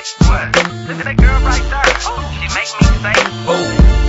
What? Look at that girl right there. She make me say, Ooh,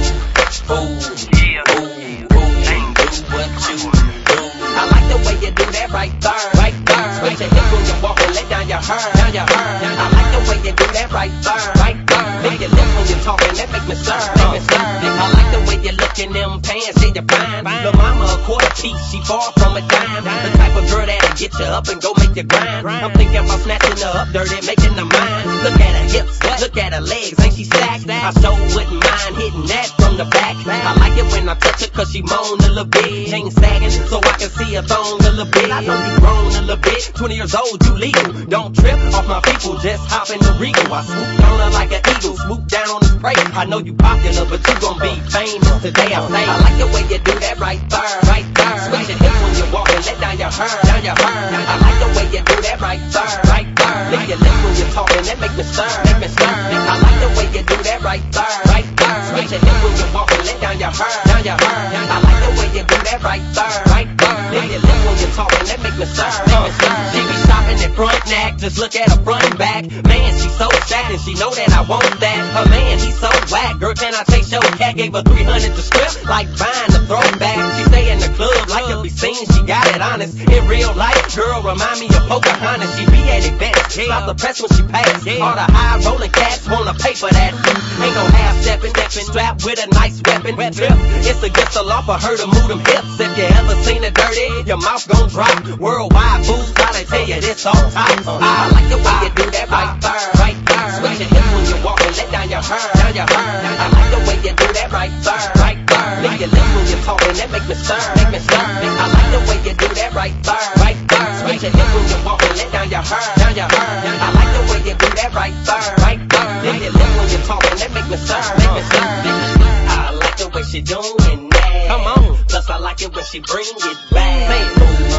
yeah, ain't do what you do. I like the way you do that right there, right there. Switch your hips when you walk and let down your hair, down your hair. I like the way you do that right there, right there. Make your lips when you talking, that make me stir, make me stir. I like the way you look in them pants, see you fine. Lil' mama a quarter piece, she far from a dime. The type of girl that'll get you up and go make you grind. I'm thinking about snatching her up dirty, making her mine. Look at her hips, look at her legs, ain't she stacked? I sure wouldn't mind hitting that from the back. I like it when I touch her cause she moan a little bit. Chain sagging so I can see her thong a little bit. I know you grown a little bit, 20 years old, you legal. Don't trip off my people, just hop in the Regal. I swoop on her like an eagle, swoop down on the spray. I know you popular, but you gon' be famous today. I say, I like the way you do that right there, right there. Switch your hips when you walk and let down your hair, down your hair. I like the way you do that right there, right there. Lick your lips when you're talking, that make me stir, make me stir. I like the way you do that right there, right there. Switch your hips when you walk and let down your hair, down your hair. I like the way you do that right there, right there. Lick your lips when you're talking, that make me stir, make me stir. She be stopping at front neck, just look at her front and back. Man, she so sad and she know that I want that. Her man, he so whack. Girl, can I take your cat? Gave her 300 to strip, like buying a throwback. She stay in the club, like to be seen, she got it honest. In real life, girl, remind me of Pocahontas. She be at events, stop the press when she pass. All the high rolling cats wanna pay for that. Ain't no half stepping, strapped with a nice weapon. It's against the law for her to move them hips. If you ever seen it dirty, your mouth gon' drop. Worldwide fools try to tell you this all time. I like the way you do that right there, right there. Switch your hips when you walk and let down your hair, down your hair. I like the way you do that right there, right there. Lick your lips when you're talking, that make me stir, make me stir. I like the way you do that right there, right there. Switch your hips when you walk and let down your hair, down your hair. I like the way you do that right there, right there. Lick your lips when you're talking, that make me stir, make me stir, make me stir. I like the way she doing that. Come on. Plus I like it when she bring it back. Say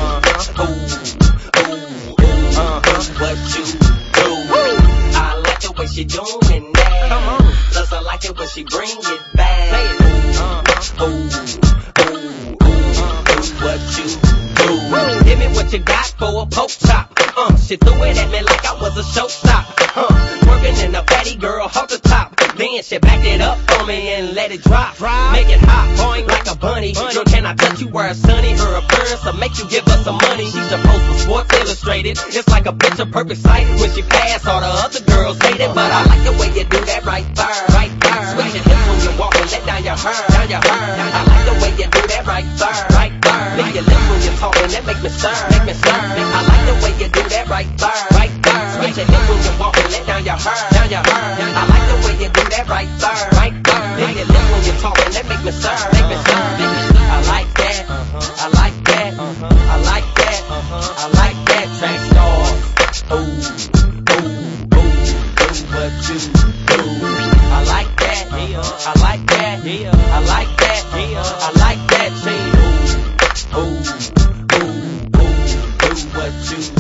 what you do. I like the way she doing that. Come on. Plus I like it when she bring it back. Say what you do. Give me what you got for a poke chop. She threw it at me like I was a showstop. Working in a fatty girl, hold the top. Then she backed it up for me and let it drop. Make it hot, boing like a bunny. Girl, can I touch you where it's sunny? Her appearance will make you give us some money. She's supposed to Sports Illustrated. It's like a picture perfect sight. When she pass, all the other girls hate it. But I like the way you do that right there, right there. Switch your hips when you walk and let down your hair, down your hair. I like the way you do that right there, right there. Lick your lips when you're talking, that make me stir, make me stir. I like the way you do that right there, right there. Switch your hips when you walk and let down your hair, down your hair. I like the way you do that right there, right there. Lick your lips when you're talking, that make me stir, make me stir, make me stir. I like that, I like that, I like that, I like that. Track stars, do what you do. I like that, I like that, I like that, I like that. Say do what you